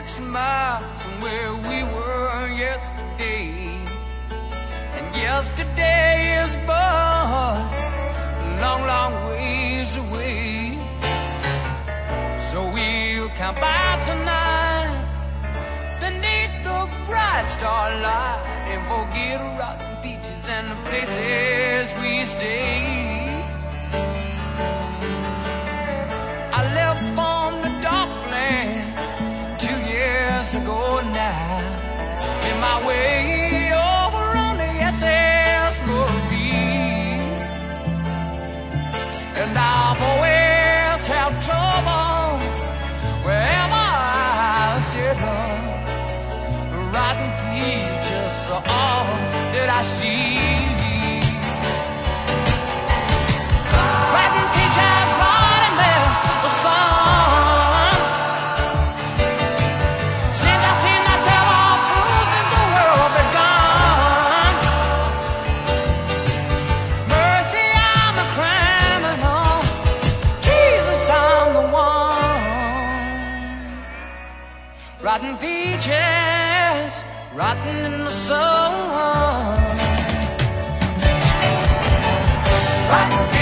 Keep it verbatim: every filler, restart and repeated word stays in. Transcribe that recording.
six miles from where we were yesterday, and yesterday is but a long, long ways away. So we'll camp out tonight beneath the bright starlight and forget rotten beaches and the places we stay. I left from the dark land two years ago now, in my way over on the S S Marine, and I've always had trouble wherever I set up. Rotten peaches are all that I see. Rotten peaches rotting there for sun. Since I seen that devil fruit that the world begun. Mercy, I'm a criminal. Jesus, I'm the one. Rotten peaches, rotten in the sun. Rotten